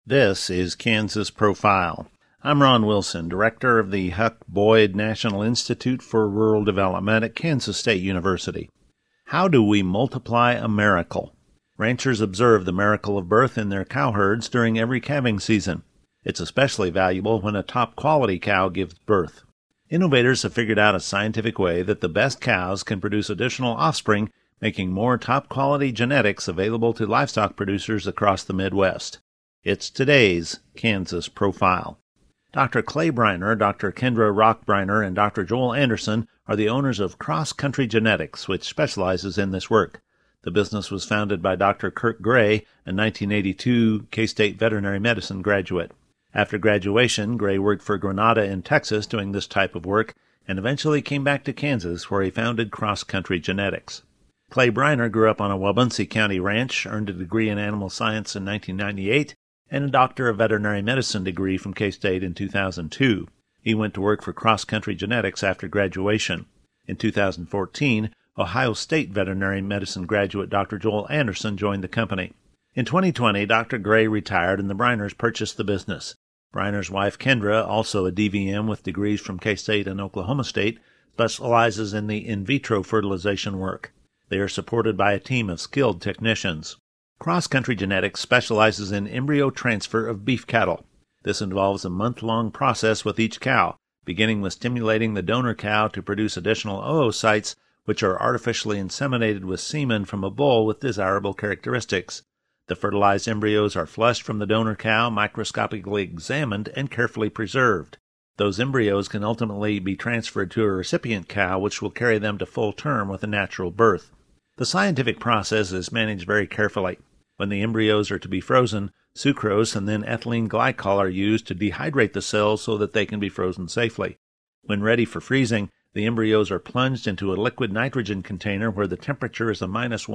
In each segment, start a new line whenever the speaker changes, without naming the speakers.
This is Kansas Profile. I'm Ron Wilson, director of the Huck Boyd National Institute for Rural Development at Kansas State University. How do we multiply a miracle? Ranchers observe the miracle of birth in their cow herds during every calving season. It's especially valuable when a top-quality cow gives birth. Innovators have figured out a scientific way that the best cows can produce additional offspring, making more top-quality genetics available to livestock producers across the Midwest. It's today's Kansas Profile. Dr. Clay Briner, Dr. Kendra Rock-Briner, and Dr. Joel Anderson are the owners of Cross Country Genetics, which specializes in this work. The business was founded by Dr. Kirk Gray, a 1982 K-State veterinary medicine graduate. After graduation, Gray worked for Granada in Texas doing this type of work, and eventually came back to Kansas, where he founded Cross Country Genetics. Clay Briner grew up on a Wabunsee County ranch, earned a degree in animal science in 1998, and a Doctor of Veterinary Medicine degree from K-State in 2002. He went to work for Cross Country Genetics after graduation. In 2014, Ohio State Veterinary Medicine graduate Dr. Joel Anderson joined the company. In 2020, Dr. Gray retired and the Briners purchased the business. Briner's wife Kendra, also a DVM with degrees from K-State and Oklahoma State, specializes in the in vitro fertilization work. They are supported by a team of skilled technicians. Cross Country Genetics specializes in embryo transfer of beef cattle. This involves a month-long process with each cow, beginning with stimulating the donor cow to produce additional oocytes, which are artificially inseminated with semen from a bull with desirable characteristics. The fertilized embryos are flushed from the donor cow, microscopically examined, and carefully preserved. Those embryos can ultimately be transferred to a recipient cow, which will carry them to full term with a natural birth. The scientific process is managed very carefully. When the embryos are to be frozen, sucrose and then ethylene glycol are used to dehydrate the cells so that they can be frozen safely. When ready for freezing, the embryos are plunged into a liquid nitrogen container where the temperature is a minus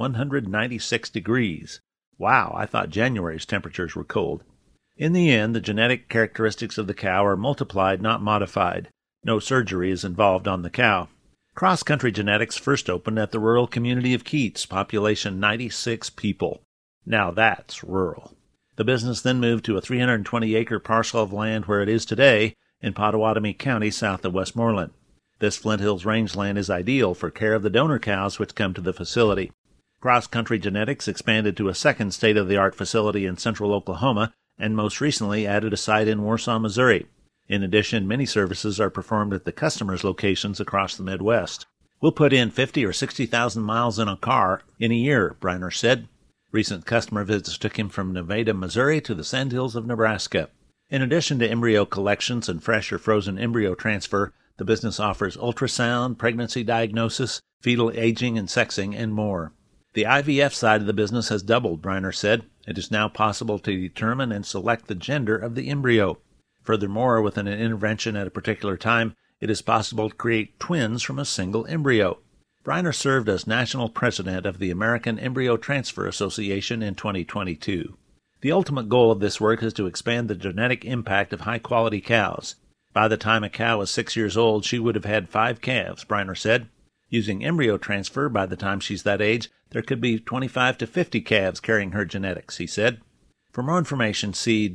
196 degrees. Wow, I thought January's temperatures were cold. In the end, the genetic characteristics of the cow are multiplied, not modified. No surgery is involved on the cow. Cross Country Genetics first opened at the rural community of Keats, population 96 people. Now that's rural. The business then moved to a 320-acre parcel of land where it is today in Pottawatomie County, south of Westmoreland. This Flint Hills rangeland is ideal for care of the donor cows which come to the facility. Cross Country Genetics expanded to a second state-of-the-art facility in central Oklahoma and most recently added a site in Warsaw, Missouri. In addition, many services are performed at the customers' locations across the Midwest. We'll put in 50 or 60,000 miles in a car in a year, Briner said. Recent customer visits took him from Nevada, Missouri to the Sandhills of Nebraska. In addition to embryo collections and fresh or frozen embryo transfer, the business offers ultrasound, pregnancy diagnosis, fetal aging and sexing, and more. The IVF side of the business has doubled, Briner said. It is now possible to determine and select the gender of the embryo. Furthermore, with an intervention at a particular time, it is possible to create twins from a single embryo. Briner served as national president of the American Embryo Transfer Association in 2022. The ultimate goal of this work is to expand the genetic impact of high-quality cows. By the time a cow is 6 years old, she would have had 5 calves, Briner said. Using embryo transfer, by the time she's that age, there could be 25 to 50 calves carrying her genetics, he said. For more information, see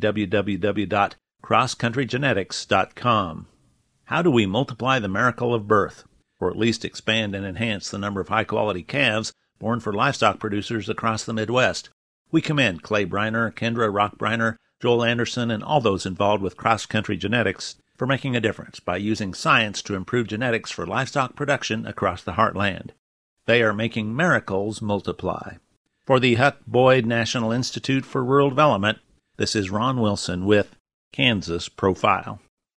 www.crosscountrygenetics.com. How do we multiply the miracle of birth, or at least expand and enhance the number of high-quality calves born for livestock producers across the Midwest? We commend Clay Briner, Kendra Rock-Briner, Joel Anderson, and all those involved with Cross Country Genetics for making a difference by using science to improve genetics for livestock production across the heartland. They are making miracles multiply. For the Huck Boyd National Institute for Rural Development, this is Ron Wilson with Kansas Profile.